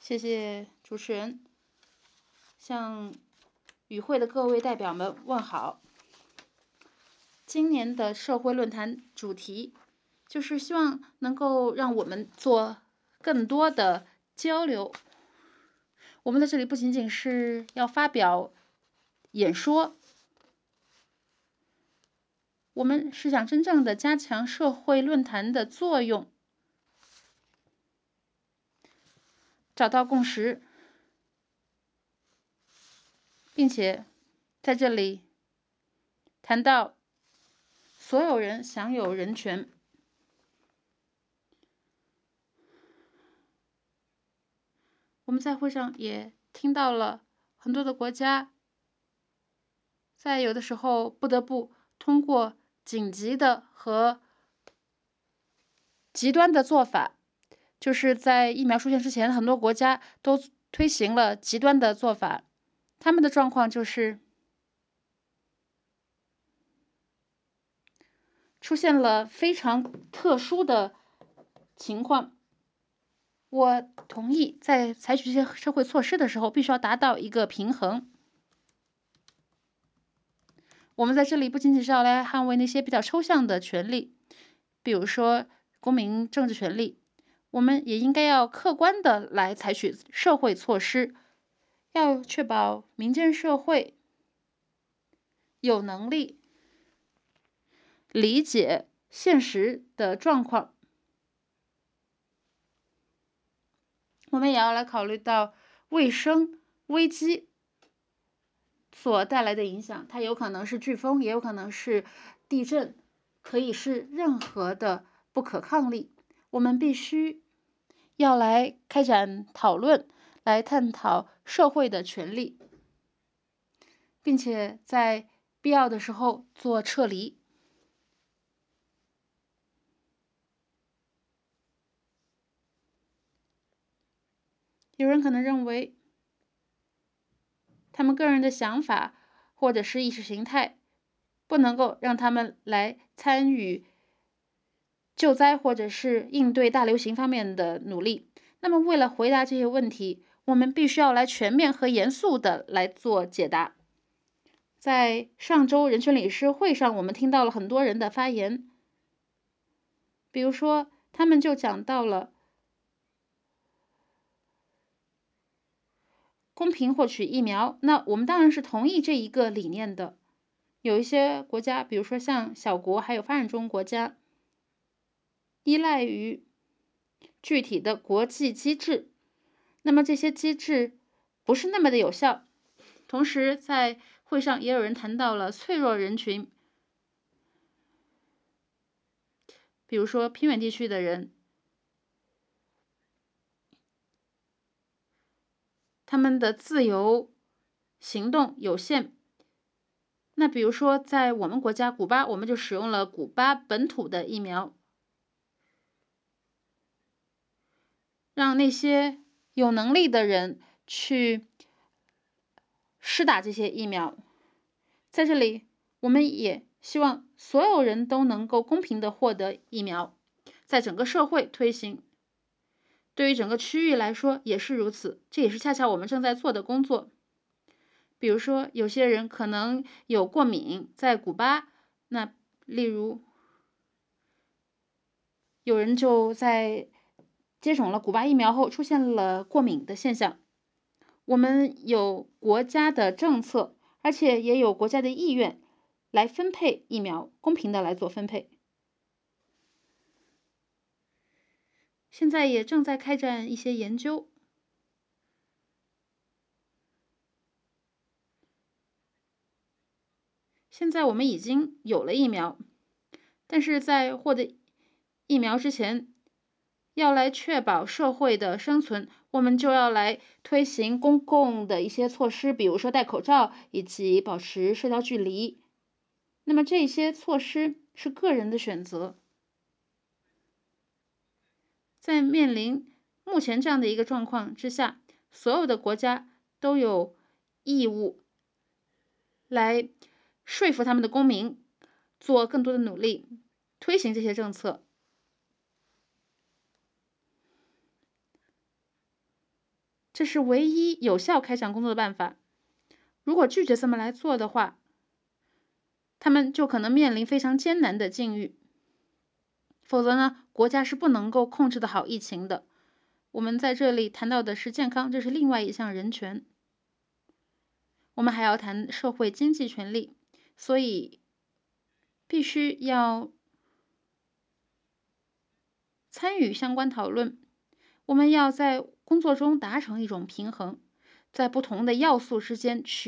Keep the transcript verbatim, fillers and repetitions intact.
谢谢主持人，向与会的各位代表们问好。今年的社会论坛主题就是希望能够让我们做更多的交流。我们在这里不仅仅是要发表演说，我们是想真正的加强社会论坛的作用，找到共识，并且在这里谈到所有人享有人权。我们在会上也听到了很多的国家在有的时候不得不通过紧急的和极端的做法，就是在疫苗出现之前，很多国家都推行了极端的做法。他们的状况就是出现了非常特殊的情况。我同意，在采取这些社会措施的时候，必须要达到一个平衡。我们在这里不仅仅是要来捍卫那些比较抽象的权利，比如说公民政治权利，我们也应该要客观的来采取社会措施，要确保民间社会有能力理解现实的状况。我们也要来考虑到卫生危机所带来的影响，它有可能是飓风，也有可能是地震，可以是任何的不可抗力。我们必须要来开展讨论，来探讨社会的权利，并且在必要的时候做撤离。有人可能认为，他们个人的想法或者是意识形态不能够让他们来参与救灾或者是应对大流行方面的努力。那么为了回答这些问题，我们必须要来全面和严肃的来做解答。在上周人权理事会上，我们听到了很多人的发言，比如说他们就讲到了公平获取疫苗，那我们当然是同意这一个理念的。有一些国家，比如说像小国还有发展中国家，依赖于具体的国际机制，那么这些机制不是那么的有效。同时在会上也有人谈到了脆弱人群，比如说偏远地区的人，他们的自由行动有限。那比如说在我们国家古巴，我们就使用了古巴本土的疫苗，让那些有能力的人去施打这些疫苗。在这里，我们也希望所有人都能够公平的获得疫苗，在整个社会推行。对于整个区域来说也是如此，这也是恰恰我们正在做的工作。比如说，有些人可能有过敏，在古巴，那例如有人就在接种了古巴疫苗后出现了过敏的现象。我们有国家的政策，而且也有国家的意愿来分配疫苗，公平的来做分配。现在也正在开展一些研究。现在我们已经有了疫苗，但是在获得疫苗之前，要来确保社会的生存，我们就要来推行公共的一些措施，比如说戴口罩以及保持社交距离。那么这些措施是个人的选择。在面临目前这样的一个状况之下，所有的国家都有义务来说服他们的公民做更多的努力，推行这些政策。 这是唯一有效开展工作的办法。如果拒绝这么来做的话，他们就可能面临非常艰难的境遇。否则呢，国家是不能够控制得好疫情的。我们在这里谈到的是健康，这是另外一项人权。我们还要谈社会经济权利，所以必须要参与相关讨论。我们要在工作中达成一种平衡，在不同的要素之间取